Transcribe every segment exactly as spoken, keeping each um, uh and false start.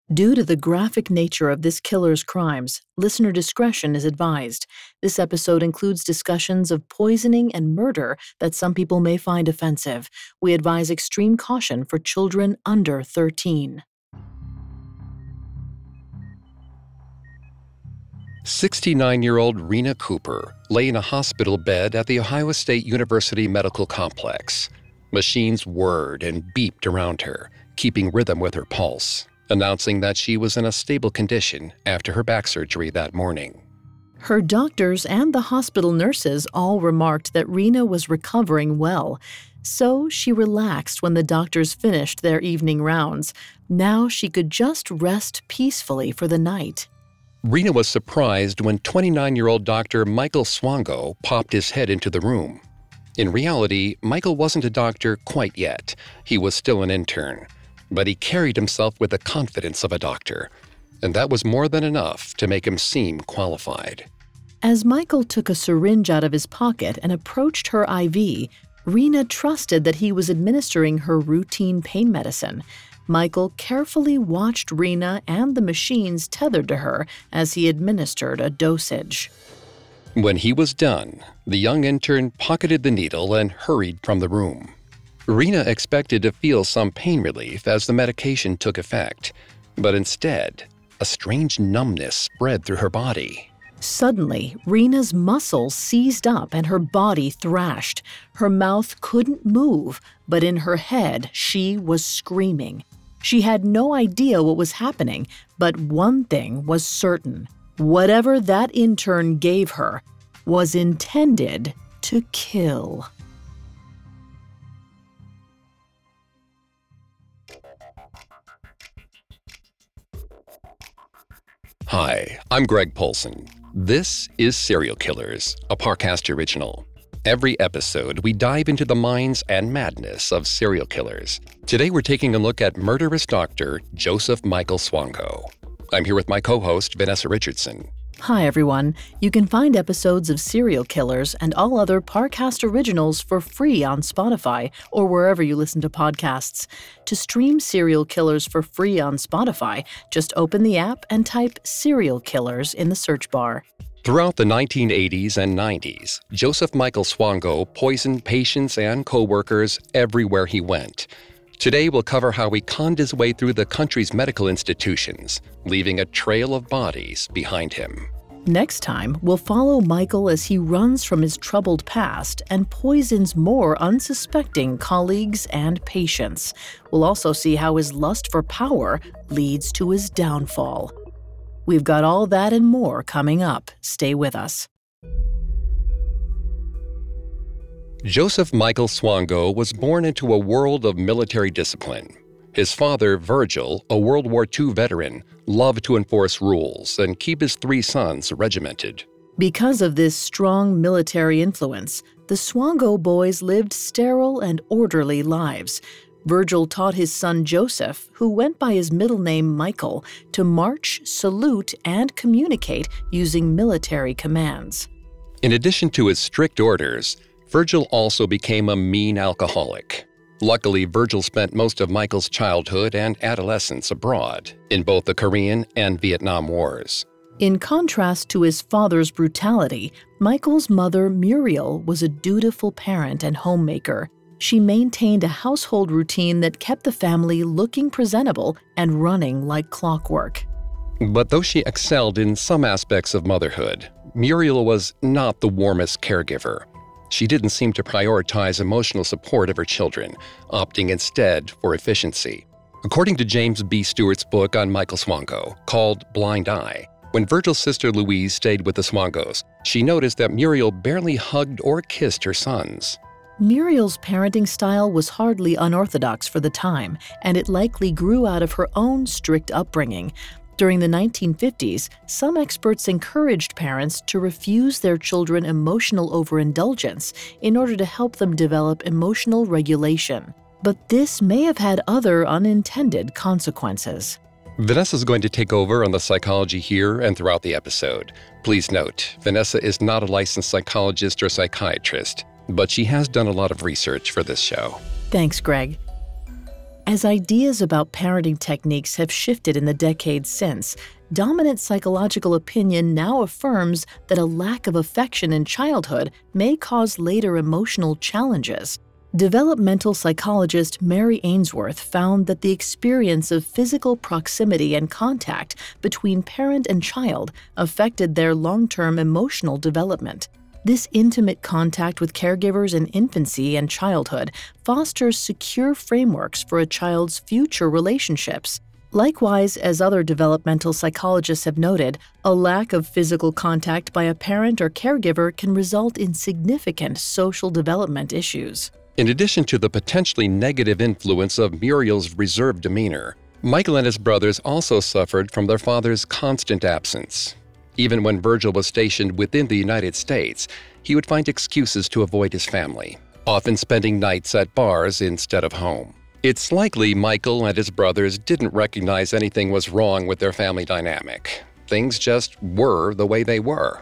Due to the graphic nature of this killer's crimes, listener discretion is advised. This episode includes discussions of poisoning and murder that some people may find offensive. We advise extreme caution for children under thirteen. sixty-nine-year-old Rena Cooper lay in a hospital bed at The Ohio State University Medical Complex. Machines whirred and beeped around her, keeping rhythm with her pulse, announcing that she was in a stable condition after her back surgery that morning. Her doctors and the hospital nurses all remarked that Rena was recovering well, so she relaxed when the doctors finished their evening rounds. Now she could just rest peacefully for the night. Rena was surprised when twenty-nine-year-old Doctor Michael Swango popped his head into the room. In reality, Michael wasn't a doctor quite yet. He was still an intern. But he carried himself with the confidence of a doctor, and that was more than enough to make him seem qualified. As Michael took a syringe out of his pocket and approached her I V, Rena trusted that he was administering her routine pain medicine. Michael carefully watched Rena and the machines tethered to her as he administered a dosage. When he was done, the young intern pocketed the needle and hurried from the room. Rena expected to feel some pain relief as the medication took effect, but instead, a strange numbness spread through her body. Suddenly, Rena's muscles seized up and her body thrashed. Her mouth couldn't move, but in her head, she was screaming. She had no idea what was happening, but one thing was certain. Whatever that intern gave her was intended to kill. Hi, I'm Greg Polson. This is Serial Killers, a Parcast original. Every episode, we dive into the minds and madness of serial killers. Today, we're taking a look at murderous doctor Joseph Michael Swango. I'm here with my co-host, Vanessa Richardson. Hi, everyone. You can find episodes of Serial Killers and all other Parcast originals for free on Spotify or wherever you listen to podcasts. To stream Serial Killers for free on Spotify, just open the app and type Serial Killers in the search bar. Throughout the nineteen eighties and nineties, Joseph Michael Swango poisoned patients and co-workers everywhere he went. Today, we'll cover how he conned his way through the country's medical institutions, leaving a trail of bodies behind him. Next time, we'll follow Michael as he runs from his troubled past and poisons more unsuspecting colleagues and patients. We'll also see how his lust for power leads to his downfall. We've got all that and more coming up. Stay with us. Joseph Michael Swango was born into a world of military discipline. His father, Virgil, a World War Two veteran, loved to enforce rules and keep his three sons regimented. Because of this strong military influence, the Swango boys lived sterile and orderly lives. Virgil taught his son Joseph, who went by his middle name Michael, to march, salute, and communicate using military commands. In addition to his strict orders, Virgil also became a mean alcoholic. Luckily, Virgil spent most of Michael's childhood and adolescence abroad, in both the Korean and Vietnam Wars. In contrast to his father's brutality, Michael's mother, Muriel, was a dutiful parent and homemaker. She maintained a household routine that kept the family looking presentable and running like clockwork. But though she excelled in some aspects of motherhood, Muriel was not the warmest caregiver. She didn't seem to prioritize emotional support of her children, opting instead for efficiency. According to James B. Stewart's book on Michael Swango, called Blind Eye, when Virgil's sister Louise stayed with the Swangos, she noticed that Muriel barely hugged or kissed her sons. Muriel's parenting style was hardly unorthodox for the time, and it likely grew out of her own strict upbringing. During the nineteen fifties, some experts encouraged parents to refuse their children emotional overindulgence in order to help them develop emotional regulation. But this may have had other unintended consequences. Vanessa's going to take over on the psychology here and throughout the episode. Please note, Vanessa is not a licensed psychologist or psychiatrist, but she has done a lot of research for this show. Thanks, Greg. As ideas about parenting techniques have shifted in the decades since, dominant psychological opinion now affirms that a lack of affection in childhood may cause later emotional challenges. Developmental psychologist Mary Ainsworth found that the experience of physical proximity and contact between parent and child affected their long-term emotional development. This intimate contact with caregivers in infancy and childhood fosters secure frameworks for a child's future relationships. Likewise, as other developmental psychologists have noted, a lack of physical contact by a parent or caregiver can result in significant social development issues. In addition to the potentially negative influence of Muriel's reserved demeanor, Michael and his brothers also suffered from their father's constant absence. Even when Virgil was stationed within the United States, he would find excuses to avoid his family, often spending nights at bars instead of home. It's likely Michael and his brothers didn't recognize anything was wrong with their family dynamic. Things just were the way they were.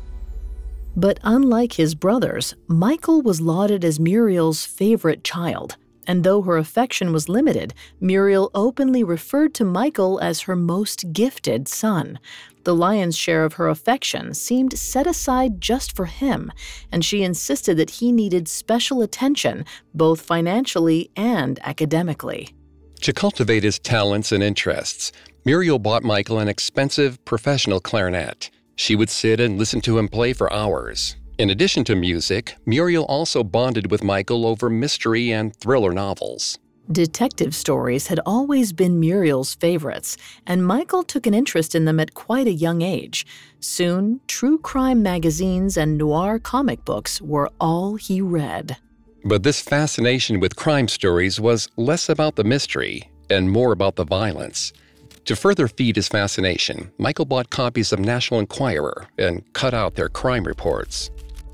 But unlike his brothers, Michael was lauded as Muriel's favorite child, and though her affection was limited, Muriel openly referred to Michael as her most gifted son. The lion's share of her affection seemed set aside just for him, and she insisted that he needed special attention, both financially and academically. To cultivate his talents and interests, Muriel bought Michael an expensive professional clarinet. She would sit and listen to him play for hours. In addition to music, Muriel also bonded with Michael over mystery and thriller novels. Detective stories had always been Muriel's favorites, and Michael took an interest in them at quite a young age. Soon, true crime magazines and noir comic books were all he read. But this fascination with crime stories was less about the mystery and more about the violence. To further feed his fascination, Michael bought copies of National Enquirer and cut out their crime reports.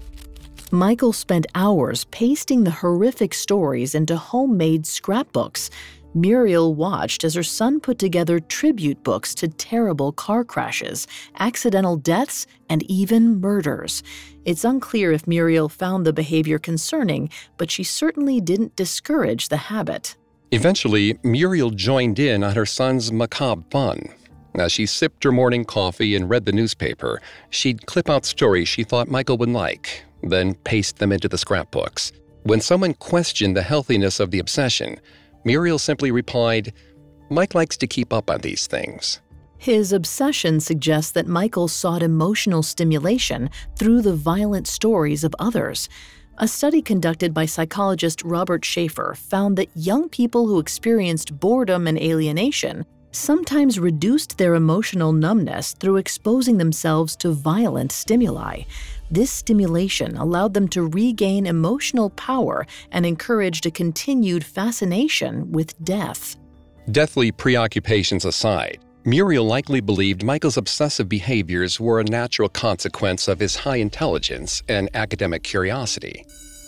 Michael spent hours pasting the horrific stories into homemade scrapbooks. Muriel watched as her son put together tribute books to terrible car crashes, accidental deaths, and even murders. It's unclear if Muriel found the behavior concerning, but she certainly didn't discourage the habit. Eventually, Muriel joined in on her son's macabre fun. As she sipped her morning coffee and read the newspaper, she'd clip out stories she thought Michael would like, then paste them into the scrapbooks. When someone questioned the healthiness of the obsession, Muriel simply replied, "Mike likes to keep up on these things." His obsession suggests that Michael sought emotional stimulation through the violent stories of others. A study conducted by psychologist Robert Schaefer found that young people who experienced boredom and alienation sometimes reduced their emotional numbness through exposing themselves to violent stimuli. This stimulation allowed them to regain emotional power and encouraged a continued fascination with death. Deathly preoccupations aside, Muriel likely believed Michael's obsessive behaviors were a natural consequence of his high intelligence and academic curiosity.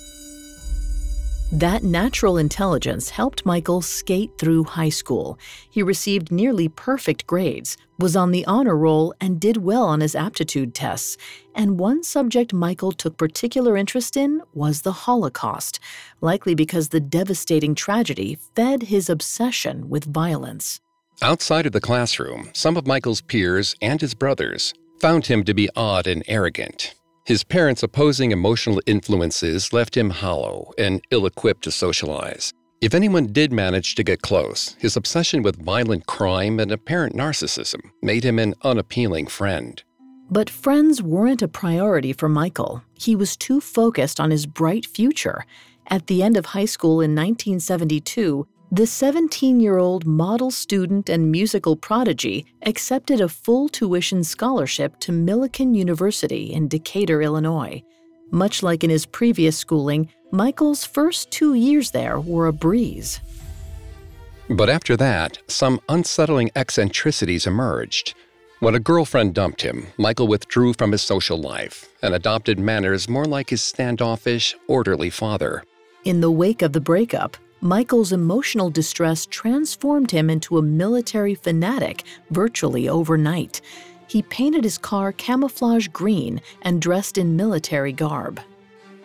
That natural intelligence helped Michael skate through high school. He received nearly perfect grades, was on the honor roll, and did well on his aptitude tests. And one subject Michael took particular interest in was the Holocaust, likely because the devastating tragedy fed his obsession with violence. Outside of the classroom, some of Michael's peers and his brothers found him to be odd and arrogant. His parents' opposing emotional influences left him hollow and ill-equipped to socialize. If anyone did manage to get close, his obsession with violent crime and apparent narcissism made him an unappealing friend. But friends weren't a priority for Michael. He was too focused on his bright future. At the end of high school in nineteen seventy-two, the seventeen-year-old model student and musical prodigy accepted a full tuition scholarship to Millikan University in Decatur, Illinois. Much like in his previous schooling, Michael's first two years there were a breeze. But after that, some unsettling eccentricities emerged. When a girlfriend dumped him, Michael withdrew from his social life and adopted manners more like his standoffish, orderly father. In the wake of the breakup, Michael's emotional distress transformed him into a military fanatic virtually overnight. He painted his car camouflage green and dressed in military garb.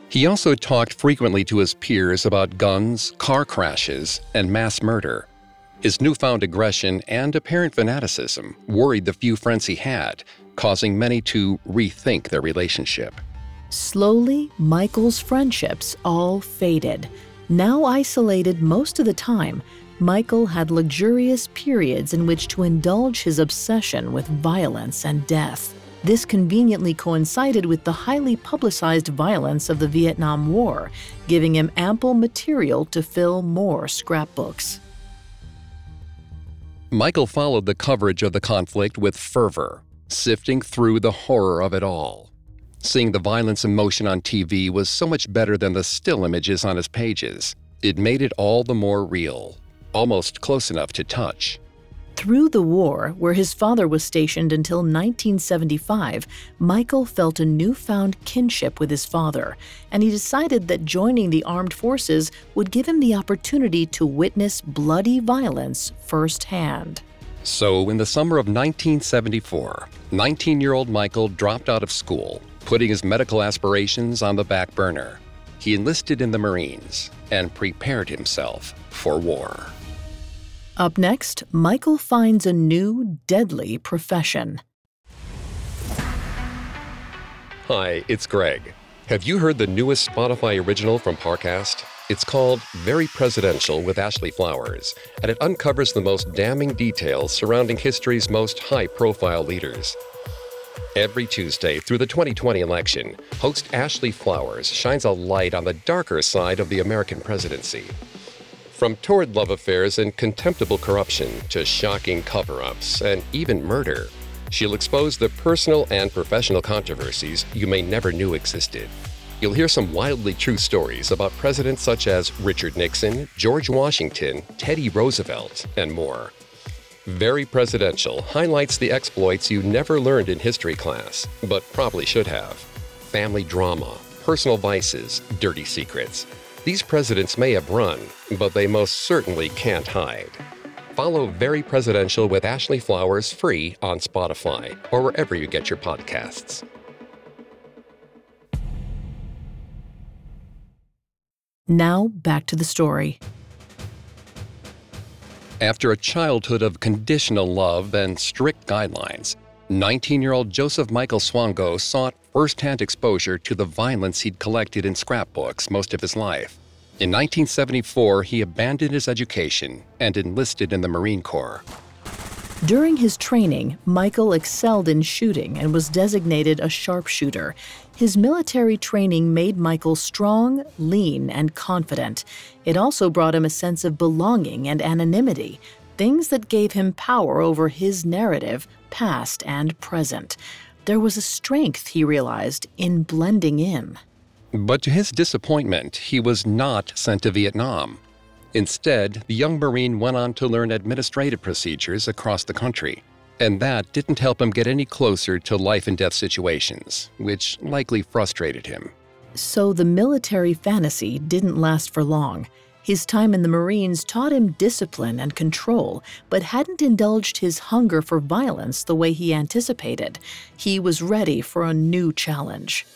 He also talked frequently to his peers about guns, car crashes, and mass murder. His newfound aggression and apparent fanaticism worried the few friends he had, causing many to rethink their relationship. Slowly, Michael's friendships all faded. Now isolated most of the time, Michael had luxurious periods in which to indulge his obsession with violence and death. This conveniently coincided with the highly publicized violence of the Vietnam War, giving him ample material to fill more scrapbooks. Michael followed the coverage of the conflict with fervor, sifting through the horror of it all. Seeing the violence and motion on T V was so much better than the still images on his pages. It made it all the more real, almost close enough to touch. Through the war, where his father was stationed until nineteen seventy-five, Michael felt a newfound kinship with his father, and he decided that joining the armed forces would give him the opportunity to witness bloody violence firsthand. So, in the summer of nineteen seventy-four, nineteen-year-old Michael dropped out of school, putting his medical aspirations on the back burner. He enlisted in the Marines and prepared himself for war. Up next, Michael finds a new, deadly profession. Hi, it's Greg. Have you heard the newest Spotify original from Parcast? It's called Very Presidential with Ashley Flowers, and it uncovers the most damning details surrounding history's most high-profile leaders. Every Tuesday through the twenty twenty election, host Ashley Flowers shines a light on the darker side of the American presidency. From torrid love affairs and contemptible corruption to shocking cover-ups and even murder, she'll expose the personal and professional controversies you may never knew existed. You'll hear some wildly true stories about presidents such as Richard Nixon, George Washington, Teddy Roosevelt, and more. Very Presidential highlights the exploits you never learned in history class, but probably should have. Family drama, personal vices, dirty secrets. These presidents may have run, but they most certainly can't hide. Follow Very Presidential with Ashley Flowers free on Spotify or wherever you get your podcasts. Now, back to the story. After a childhood of conditional love and strict guidelines, nineteen-year-old Joseph Michael Swango sought first-hand exposure to the violence he'd collected in scrapbooks most of his life. In nineteen seventy-four, he abandoned his education and enlisted in the Marine Corps. During his training, Michael excelled in shooting and was designated a sharpshooter. His military training made Michael strong, lean, and confident. It also brought him a sense of belonging and anonymity, things that gave him power over his narrative, past and present. There was a strength, he realized, in blending in. But to his disappointment, he was not sent to Vietnam. Instead, the young Marine went on to learn administrative procedures across the country. And that didn't help him get any closer to life and death situations, which likely frustrated him. So the military fantasy didn't last for long. His time in the Marines taught him discipline and control, but hadn't indulged his hunger for violence the way he anticipated. He was ready for a new challenge.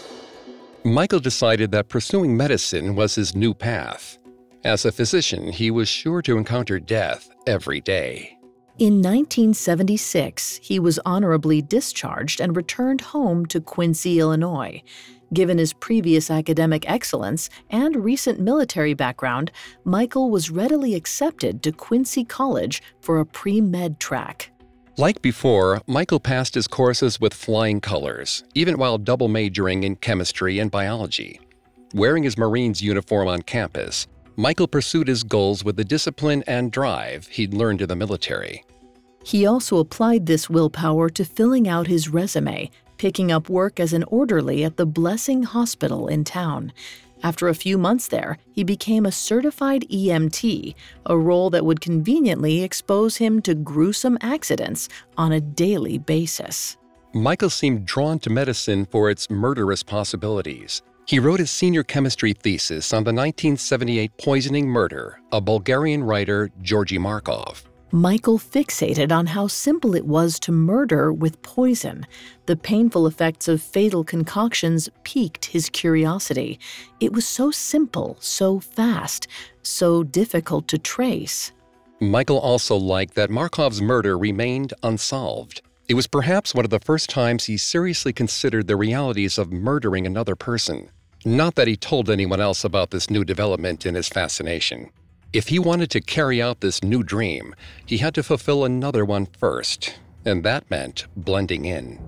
Michael decided that pursuing medicine was his new path. As a physician, he was sure to encounter death every day. In nineteen seventy-six, he was honorably discharged and returned home to Quincy, Illinois. Given his previous academic excellence and recent military background, Michael was readily accepted to Quincy College for a pre-med track. Like before, Michael passed his courses with flying colors, even while double majoring in chemistry and biology. Wearing his Marines uniform on campus, Michael pursued his goals with the discipline and drive he'd learned in the military. He also applied this willpower to filling out his resume, picking up work as an orderly at the Blessing Hospital in town. After a few months there, he became a certified E M T, a role that would conveniently expose him to gruesome accidents on a daily basis. Michael seemed drawn to medicine for its murderous possibilities. He wrote his senior chemistry thesis on the nineteen seventy-eight poisoning murder of Bulgarian writer Georgy Markov. Michael fixated on how simple it was to murder with poison. The painful effects of fatal concoctions piqued his curiosity. It was so simple, so fast, so difficult to trace. Michael also liked that Markov's murder remained unsolved. It was perhaps one of the first times he seriously considered the realities of murdering another person. Not that he told anyone else about this new development in his fascination. If he wanted to carry out this new dream, he had to fulfill another one first, and that meant blending in.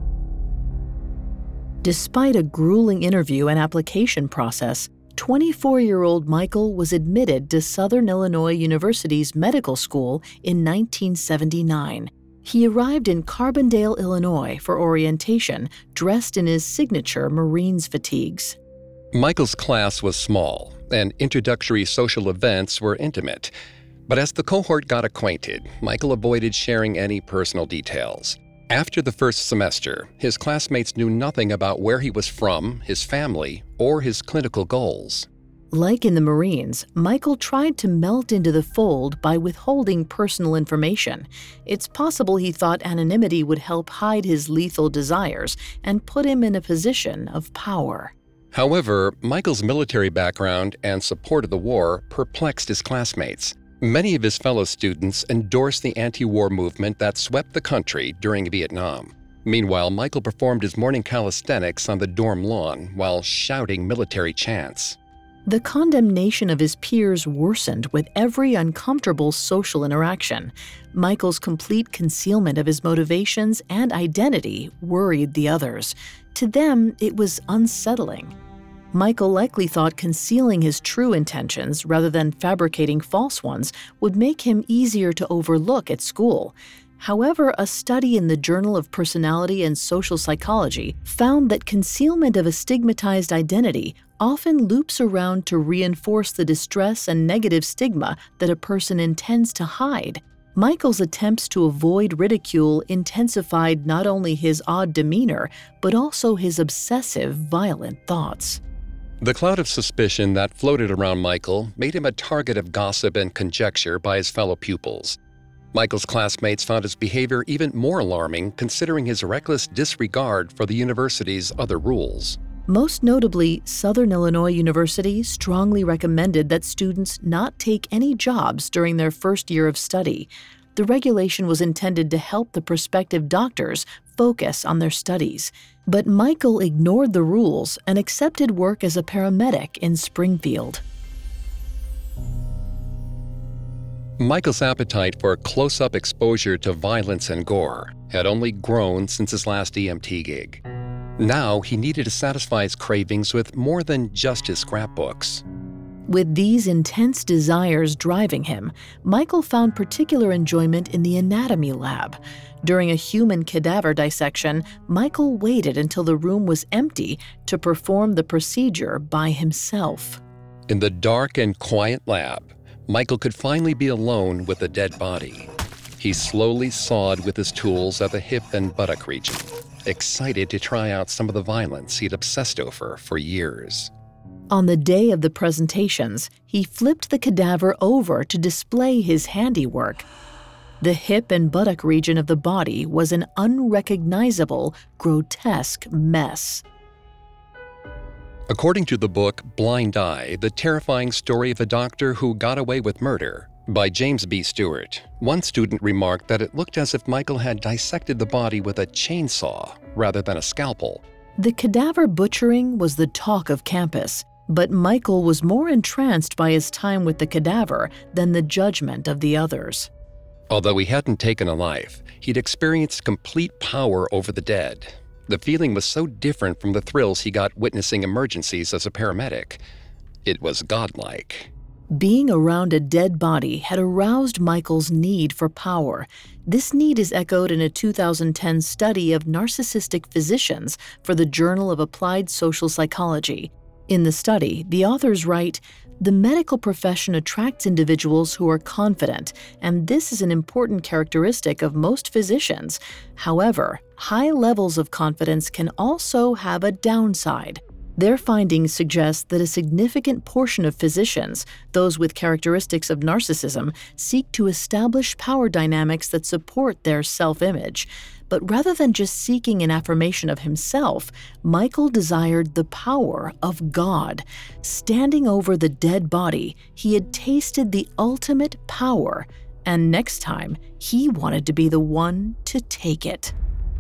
Despite a grueling interview and application process, twenty-four-year-old Michael was admitted to Southern Illinois University's medical school in nineteen seventy-nine. He arrived in Carbondale, Illinois for orientation, dressed in his signature Marines fatigues. Michael's class was small, and introductory social events were intimate. But as the cohort got acquainted, Michael avoided sharing any personal details. After the first semester, his classmates knew nothing about where he was from, his family, or his clinical goals. Like in the Marines, Michael tried to melt into the fold by withholding personal information. It's possible he thought anonymity would help hide his lethal desires and put him in a position of power. However, Michael's military background and support of the war perplexed his classmates. Many of his fellow students endorsed the anti-war movement that swept the country during Vietnam. Meanwhile, Michael performed his morning calisthenics on the dorm lawn while shouting military chants. The condemnation of his peers worsened with every uncomfortable social interaction. Michael's complete concealment of his motivations and identity worried the others. To them, it was unsettling. Michael likely thought concealing his true intentions rather than fabricating false ones would make him easier to overlook at school. However, a study in the Journal of Personality and Social Psychology found that concealment of a stigmatized identity often loops around to reinforce the distress and negative stigma that a person intends to hide. Michael's attempts to avoid ridicule intensified not only his odd demeanor, but also his obsessive, violent thoughts. The cloud of suspicion that floated around Michael made him a target of gossip and conjecture by his fellow pupils. Michael's classmates found his behavior even more alarming considering his reckless disregard for the university's other rules. Most notably, Southern Illinois University strongly recommended that students not take any jobs during their first year of study. The regulation was intended to help the prospective doctors focus on their studies. But Michael ignored the rules and accepted work as a paramedic in Springfield. Michael's appetite for close-up exposure to violence and gore had only grown since his last E M T gig. Now he needed to satisfy his cravings with more than just his scrapbooks. With these intense desires driving him, Michael found particular enjoyment in the anatomy lab. During a human cadaver dissection, Michael waited until the room was empty to perform the procedure by himself. In the dark and quiet lab, Michael could finally be alone with the dead body. He slowly sawed with his tools at the hip and buttock region, excited to try out some of the violence he'd obsessed over for years. On the day of the presentations, he flipped the cadaver over to display his handiwork. The hip and buttock region of the body was an unrecognizable, grotesque mess. According to the book Blind Eye, The Terrifying Story of a Doctor Who Got Away with Murder, by James B. Stewart, one student remarked that it looked as if Michael had dissected the body with a chainsaw rather than a scalpel. The cadaver butchering was the talk of campus, but Michael was more entranced by his time with the cadaver than the judgment of the others. Although he hadn't taken a life, he'd experienced complete power over the dead. The feeling was so different from the thrills he got witnessing emergencies as a paramedic. It was godlike. Being around a dead body had aroused Michael's need for power. This need is echoed in a two thousand ten study of narcissistic physicians for the Journal of Applied Social Psychology. In the study, the authors write, "The medical profession attracts individuals who are confident, and this is an important characteristic of most physicians. However, high levels of confidence can also have a downside. Their findings suggest that a significant portion of physicians, those with characteristics of narcissism, seek to establish power dynamics that support their self-image. But rather than just seeking an affirmation of himself, Michael desired the power of God. Standing over the dead body, he had tasted the ultimate power, and next time, he wanted to be the one to take it.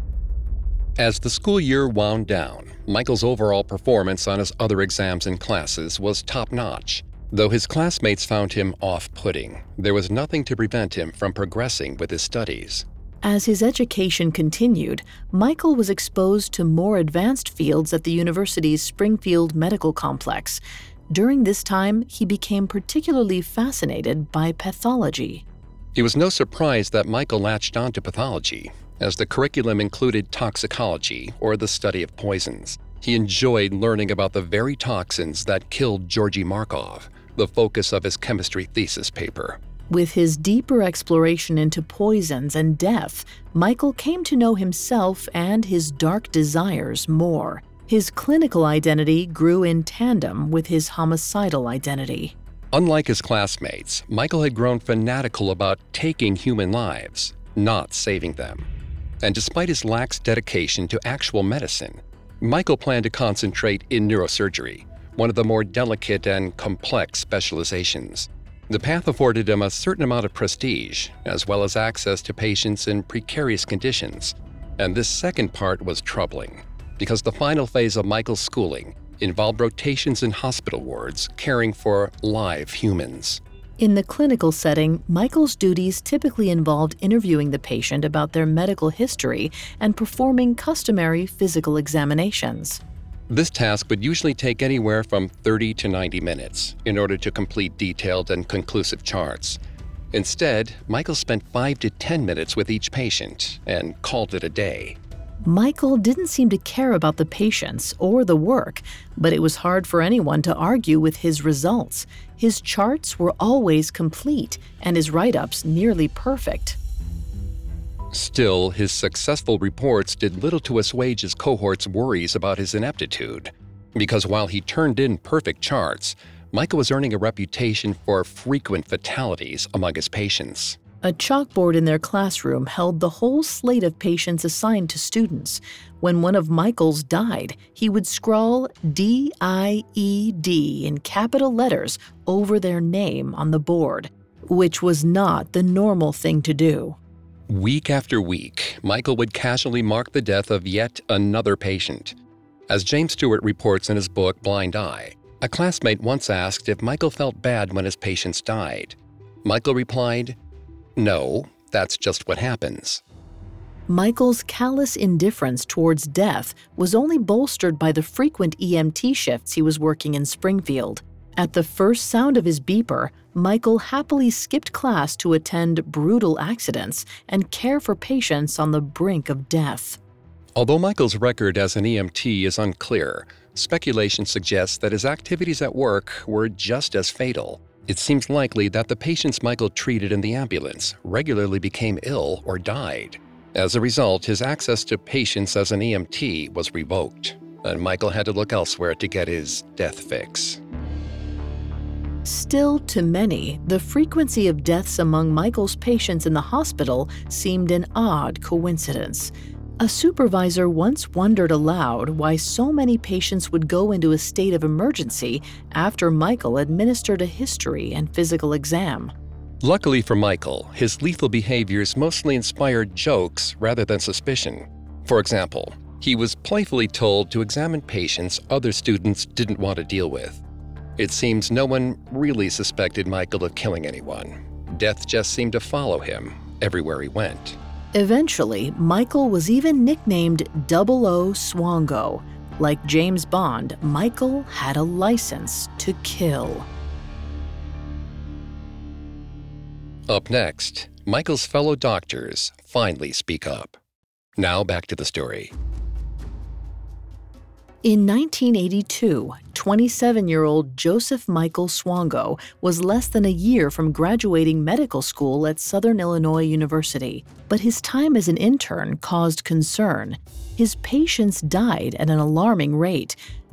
As the school year wound down, Michael's overall performance on his other exams and classes was top-notch. Though his classmates found him off-putting, there was nothing to prevent him from progressing with his studies. As his education continued, Michael was exposed to more advanced fields at the university's Springfield Medical Complex. During this time, he became particularly fascinated by pathology. It was no surprise that Michael latched on to pathology, as the curriculum included toxicology, or the study of poisons. He enjoyed learning about the very toxins that killed Georgy Markov, the focus of his chemistry thesis paper. With his deeper exploration into poisons and death, Michael came to know himself and his dark desires more. His clinical identity grew in tandem with his homicidal identity. Unlike his classmates, Michael had grown fanatical about taking human lives, not saving them. And despite his lax dedication to actual medicine, Michael planned to concentrate in neurosurgery, one of the more delicate and complex specializations. The path afforded him a certain amount of prestige, as well as access to patients in precarious conditions. And this second part was troubling, because the final phase of Michael's schooling involved rotations in hospital wards caring for live humans. In the clinical setting, Michael's duties typically involved interviewing the patient about their medical history and performing customary physical examinations. This task would usually take anywhere from thirty to ninety minutes in order to complete detailed and conclusive charts. Instead, Michael spent five to ten minutes with each patient and called it a day. Michael didn't seem to care about the patients or the work, but it was hard for anyone to argue with his results. His charts were always complete, and his write-ups nearly perfect. Still, his successful reports did little to assuage his cohort's worries about his ineptitude. Because while he turned in perfect charts, Michael was earning a reputation for frequent fatalities among his patients. A chalkboard in their classroom held the whole slate of patients assigned to students. When one of Michael's died, he would scrawl D I E D in capital letters over their name on the board, which was not the normal thing to do. Week after week, Michael would casually mark the death of yet another patient. As James Stewart reports in his book Blind Eye, a classmate once asked if Michael felt bad when his patients died. Michael replied, "No, that's just what happens." Michael's callous indifference towards death was only bolstered by the frequent E M T shifts he was working in Springfield. At the first sound of his beeper, Michael happily skipped class to attend brutal accidents and care for patients on the brink of death. Although Michael's record as an E M T is unclear, speculation suggests that his activities at work were just as fatal. It seems likely that the patients Michael treated in the ambulance regularly became ill or died. As a result, his access to patients as an E M T was revoked, and Michael had to look elsewhere to get his death fix. Still, to many, the frequency of deaths among Michael's patients in the hospital seemed an odd coincidence. A supervisor once wondered aloud why so many patients would go into a state of emergency after Michael administered a history and physical exam. Luckily for Michael, his lethal behaviors mostly inspired jokes rather than suspicion. For example, he was playfully told to examine patients other students didn't want to deal with. It seems no one really suspected Michael of killing anyone. Death just seemed to follow him everywhere he went. Eventually, Michael was even nicknamed Double O Swango. Like James Bond, Michael had a license to kill. Up next, Michael's fellow doctors finally speak up. Now back to the story. In nineteen eighty-two, twenty-seven-year-old Joseph Michael Swango was less than a year from graduating medical school at Southern Illinois University, but his time as an intern caused concern. His patients died at an alarming rate.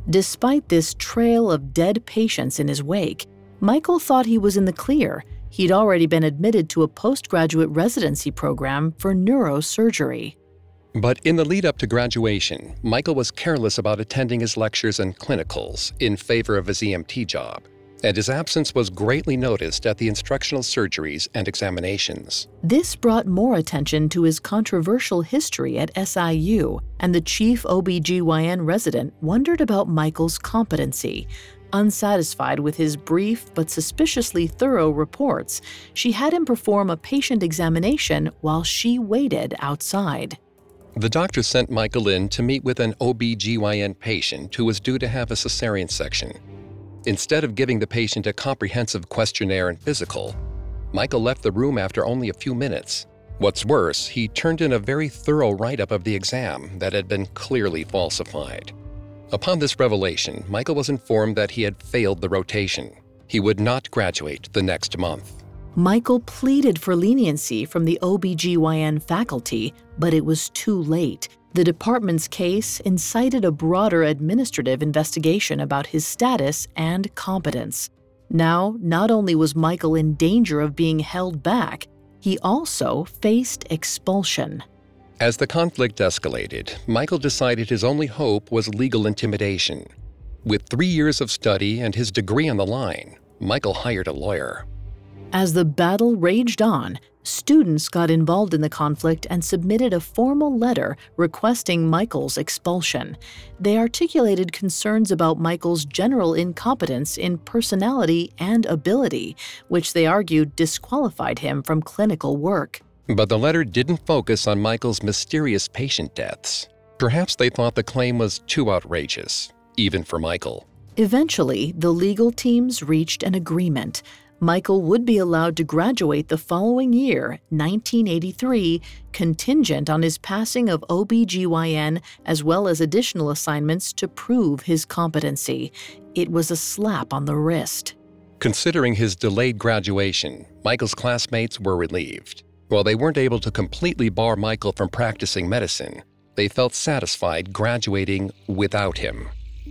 Despite this trail of dead patients in his wake, Michael thought he was in the clear. He'd already been admitted to a postgraduate residency program for neurosurgery. But in the lead up to graduation, Michael was careless about attending his lectures and clinicals in favor of his E M T job, and his absence was greatly noticed at the instructional surgeries and examinations. This brought more attention to his controversial history at S I U, and the chief O B G Y N resident wondered about Michael's competency. Unsatisfied with his brief but suspiciously thorough reports, she had him perform a patient examination while she waited outside. The doctor sent Michael in to meet with an O B G Y N patient who was due to have a cesarean section. Instead of giving the patient a comprehensive questionnaire and physical, Michael left the room after only a few minutes. What's worse, he turned in a very thorough write-up of the exam that had been clearly falsified. Upon this revelation, Michael was informed that he had failed the rotation. He would not graduate the next month. Michael pleaded for leniency from the O B G Y N faculty, but it was too late. The department's case incited a broader administrative investigation about his status and competence. Now, not only was Michael in danger of being held back, he also faced expulsion. As the conflict escalated, Michael decided his only hope was legal intimidation. With three years of study and his degree on the line, Michael hired a lawyer. As the battle raged on, students got involved in the conflict and submitted a formal letter requesting Michael's expulsion. They articulated concerns about Michael's general incompetence in personality and ability, which they argued disqualified him from clinical work. But the letter didn't focus on Michael's mysterious patient deaths. Perhaps they thought the claim was too outrageous, even for Michael. Eventually, the legal teams reached an agreement. Michael would be allowed to graduate the following year, nineteen eighty-three, contingent on his passing of O B G Y N as well as additional assignments to prove his competency. It was a slap on the wrist. Considering his delayed graduation, Michael's classmates were relieved. While they weren't able to completely bar Michael from practicing medicine, they felt satisfied graduating without him.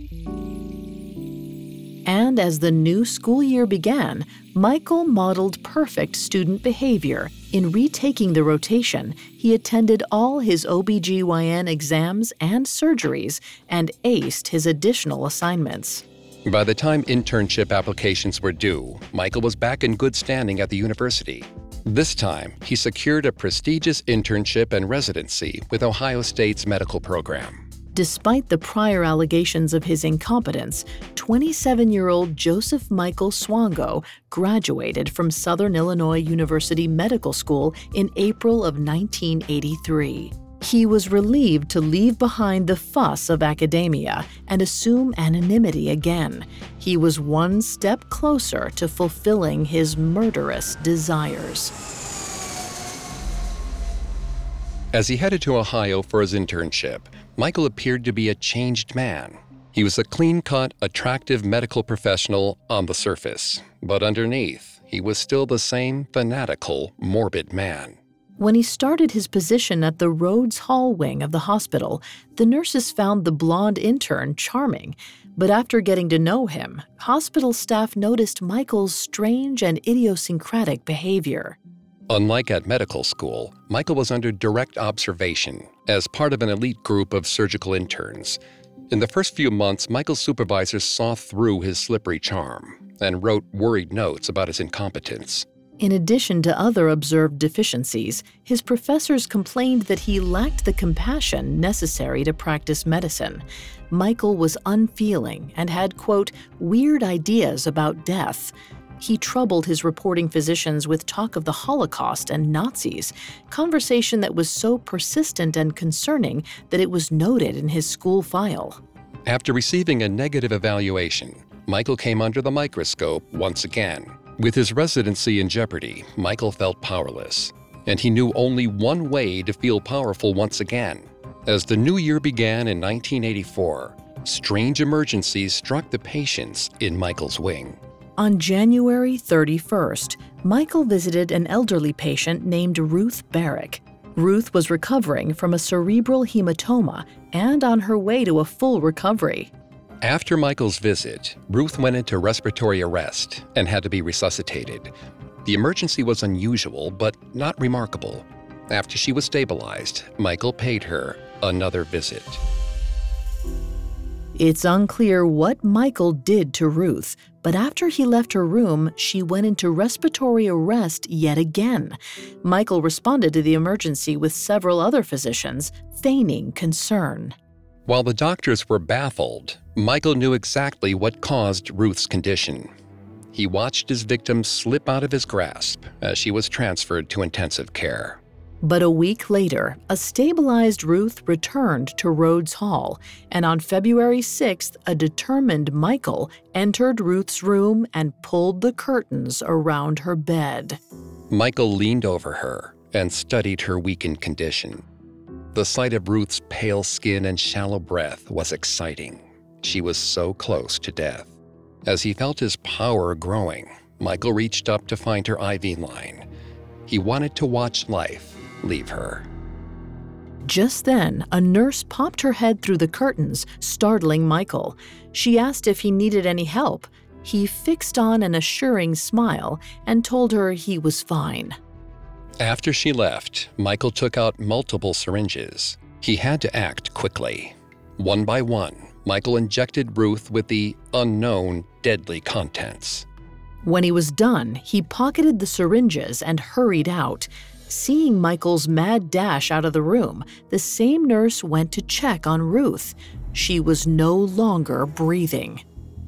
And as the new school year began, Michael modeled perfect student behavior. In retaking the rotation, he attended all his O B G Y N exams and surgeries and aced his additional assignments. By the time internship applications were due, Michael was back in good standing at the university. This time, he secured a prestigious internship and residency with Ohio State's medical program. Despite the prior allegations of his incompetence, twenty-seven-year-old Joseph Michael Swango graduated from Southern Illinois University Medical School in April of nineteen eighty-three. He was relieved to leave behind the fuss of academia and assume anonymity again. He was one step closer to fulfilling his murderous desires. As he headed to Ohio for his internship, Michael appeared to be a changed man. He was a clean-cut, attractive medical professional on the surface, but underneath, he was still the same fanatical, morbid man. When he started his position at the Rhodes Hall wing of the hospital, the nurses found the blonde intern charming. But after getting to know him, hospital staff noticed Michael's strange and idiosyncratic behavior. Unlike at medical school, Michael was under direct observation as part of an elite group of surgical interns. In the first few months, Michael's supervisors saw through his slippery charm and wrote worried notes about his incompetence. In addition to other observed deficiencies, his professors complained that he lacked the compassion necessary to practice medicine. Michael was unfeeling and had, quote, weird ideas about death. He troubled his reporting physicians with talk of the Holocaust and Nazis, conversation that was so persistent and concerning that it was noted in his school file. After receiving a negative evaluation, Michael came under the microscope once again. With his residency in jeopardy, Michael felt powerless, and he knew only one way to feel powerful once again. As the new year began in nineteen eighty-four, strange emergencies struck the patients in Michael's wing. On January thirty-first, Michael visited an elderly patient named Ruth Barrick. Ruth was recovering from a cerebral hematoma and on her way to a full recovery. After Michael's visit, Ruth went into respiratory arrest and had to be resuscitated. The emergency was unusual, but not remarkable. After she was stabilized, Michael paid her another visit. It's unclear what Michael did to Ruth, but after he left her room, she went into respiratory arrest yet again. Michael responded to the emergency with several other physicians, feigning concern. While the doctors were baffled, Michael knew exactly what caused Ruth's condition. He watched his victim slip out of his grasp as she was transferred to intensive care. But a week later, a stabilized Ruth returned to Rhodes Hall, and on February sixth, a determined Michael entered Ruth's room and pulled the curtains around her bed. Michael leaned over her and studied her weakened condition. The sight of Ruth's pale skin and shallow breath was exciting. She was so close to death. As he felt his power growing, Michael reached up to find her I V line. He wanted to watch life leave her. Just then, a nurse popped her head through the curtains, startling Michael. She asked if he needed any help. He fixed on an assuring smile and told her he was fine. After she left, Michael took out multiple syringes. He had to act quickly. One by one, Michael injected Ruth with the unknown deadly contents. When he was done, he pocketed the syringes and hurried out. Seeing Michael's mad dash out of the room, the same nurse went to check on Ruth. She was no longer breathing.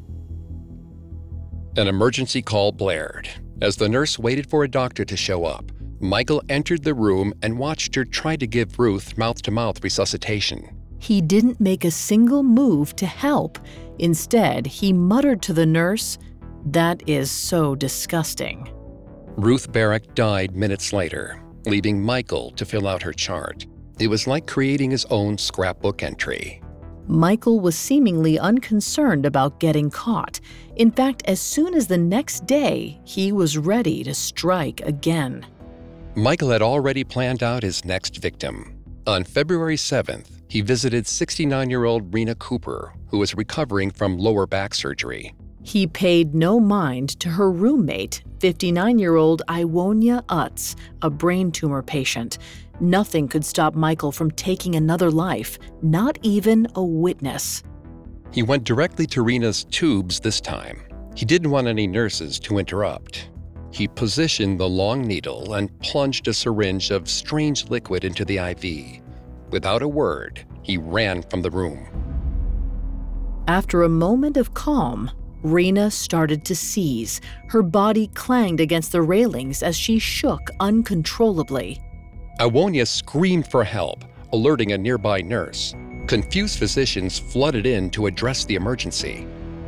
An emergency call blared. As the nurse waited for a doctor to show up, Michael entered the room and watched her try to give Ruth mouth-to-mouth resuscitation. He didn't make a single move to help. Instead, he muttered to the nurse, "That is so disgusting." Ruth Barrick died minutes later, leaving Michael to fill out her chart. It was like creating his own scrapbook entry. Michael was seemingly unconcerned about getting caught. In fact, as soon as the next day, he was ready to strike again. Michael had already planned out his next victim. On February seventh, he visited sixty-nine-year-old Rena Cooper, who was recovering from lower back surgery. He paid no mind to her roommate, fifty-nine-year-old Iwonia Utz, a brain tumor patient. Nothing could stop Michael from taking another life, not even a witness. He went directly to Rena's tubes this time. He didn't want any nurses to interrupt. He positioned the long needle and plunged a syringe of strange liquid into the I V. Without a word, he ran from the room. After a moment of calm, Rena started to seize. Her body clanged against the railings as she shook uncontrollably. Iwonia screamed for help, alerting a nearby nurse. Confused physicians flooded in to address the emergency.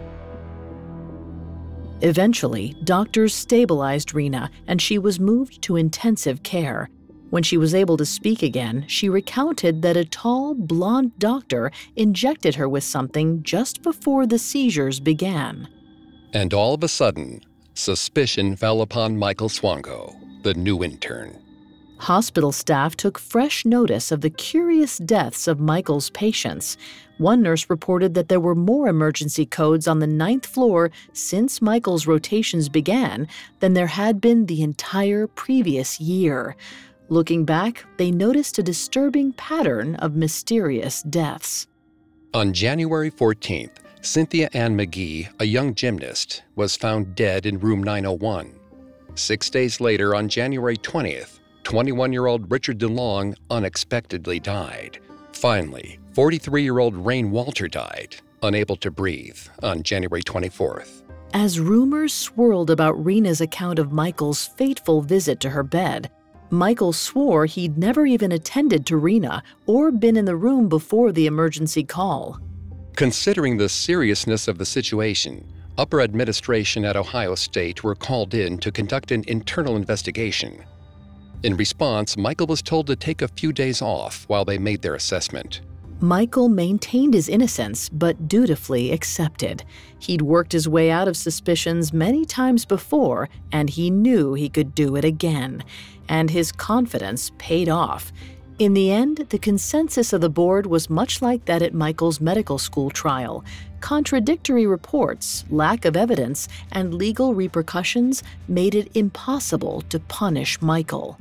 Eventually, doctors stabilized Rena, and she was moved to intensive care. When she was able to speak again, she recounted that a tall, blonde doctor injected her with something just before the seizures began. And all of a sudden, suspicion fell upon Michael Swango, the new intern. Hospital staff took fresh notice of the curious deaths of Michael's patients. One nurse reported that there were more emergency codes on the ninth floor since Michael's rotations began than there had been the entire previous year. Looking back, they noticed a disturbing pattern of mysterious deaths. On January fourteenth, Cynthia Ann McGee, a young gymnast, was found dead in room nine oh one. Six days later, on January twentieth, twenty-one-year-old Richard DeLong unexpectedly died. Finally, forty-three-year-old Rain Walter died, unable to breathe, on January twenty-fourth. As rumors swirled about Rena's account of Michael's fateful visit to her bed, Michael swore he'd never even attended to Rena or been in the room before the emergency call. Considering the seriousness of the situation, upper administration at Ohio State were called in to conduct an internal investigation. In response, Michael was told to take a few days off while they made their assessment. Michael maintained his innocence, but dutifully accepted. He'd worked his way out of suspicions many times before, and he knew he could do it again. And his confidence paid off. In the end, the consensus of the board was much like that at Michael's medical school trial. Contradictory reports, lack of evidence, and legal repercussions made it impossible to punish Michael.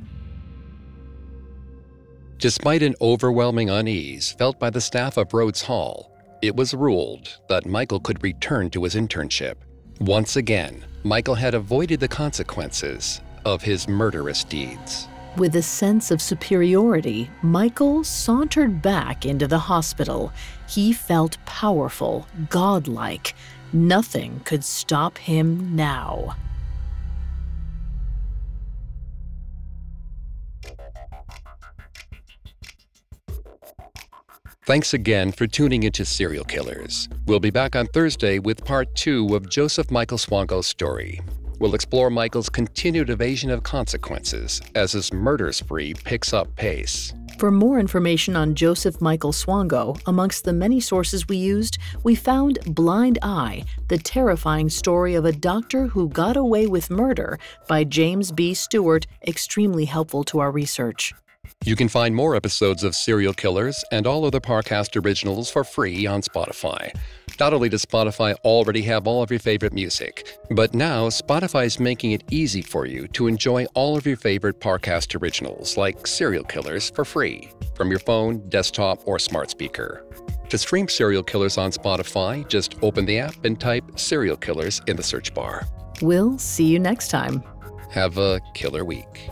Despite an overwhelming unease felt by the staff of Rhodes Hall, it was ruled that Michael could return to his internship. Once again, Michael had avoided the consequences of his murderous deeds. With a sense of superiority, Michael sauntered back into the hospital. He felt powerful, godlike. Nothing could stop him now. Thanks again for tuning into Serial Killers. We'll be back on Thursday with part two of Joseph Michael Swango's story. We'll explore Michael's continued evasion of consequences as his murder spree picks up pace. For more information on Joseph Michael Swango, amongst the many sources we used, we found Blind Eye, the terrifying story of a doctor who got away with murder, by James B. Stewart, extremely helpful to our research. You can find more episodes of Serial Killers and all other Parcast originals for free on Spotify. Not only does Spotify already have all of your favorite music, but now Spotify is making it easy for you to enjoy all of your favorite Parcast originals like Serial Killers for free from your phone, desktop, or smart speaker. To stream Serial Killers on Spotify, just open the app and type Serial Killers in the search bar. We'll see you next time. Have a killer week.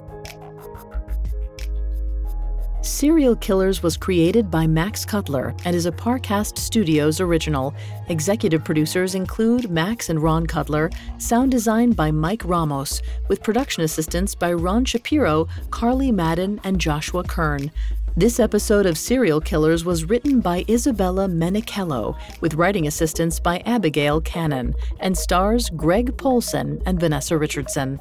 Serial Killers was created by Max Cutler and is a Parcast Studios original. Executive producers include Max and Ron Cutler, sound design by Mike Ramos, with production assistance by Ron Shapiro, Carly Madden, and Joshua Kern. This episode of Serial Killers was written by Isabella Menichello, with writing assistance by Abigail Cannon, and stars Greg Polson and Vanessa Richardson.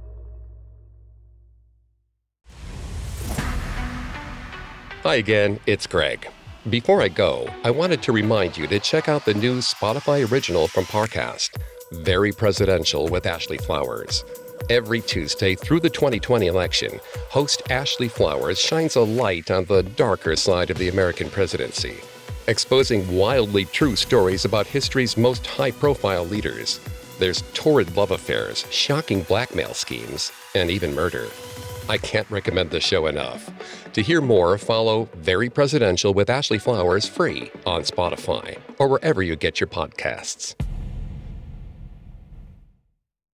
Hi again, it's Greg. Before I go, I wanted to remind you to check out the new Spotify original from Parcast, Very Presidential with Ashley Flowers. Every Tuesday through the twenty twenty election, host Ashley Flowers shines a light on the darker side of the American presidency, exposing wildly true stories about history's most high-profile leaders. There's torrid love affairs, shocking blackmail schemes, and even murder. I can't recommend the show enough. To hear more, follow Very Presidential with Ashley Flowers free on Spotify or wherever you get your podcasts.